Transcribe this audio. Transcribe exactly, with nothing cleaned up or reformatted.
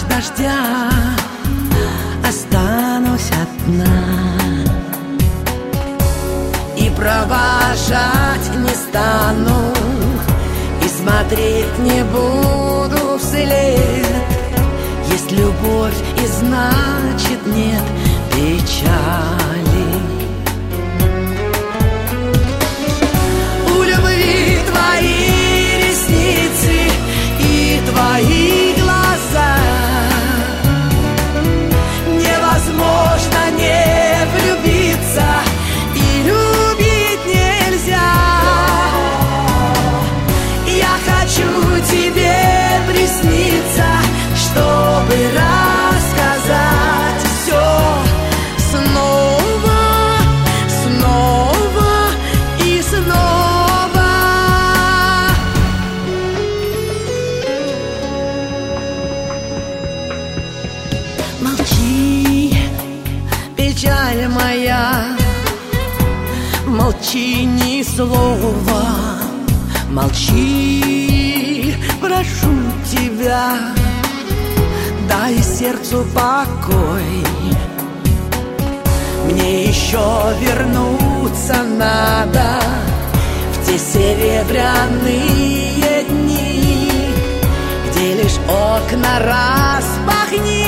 дождя останусь одна и провожать не стану, и смотреть не буду вслед. Есть любовь, и значит нет печали. У любви твои ресницы и твои глаза. Невозможно не влюбиться, и любить нельзя. Я хочу тебе присниться, чтобы рассказать все снова, снова и снова. Молчи, печаль моя, молчи ни слова. Молчи, прошу тебя, дай сердцу покой. Мне еще вернуться надо в те серебряные дни, где лишь окна распахни.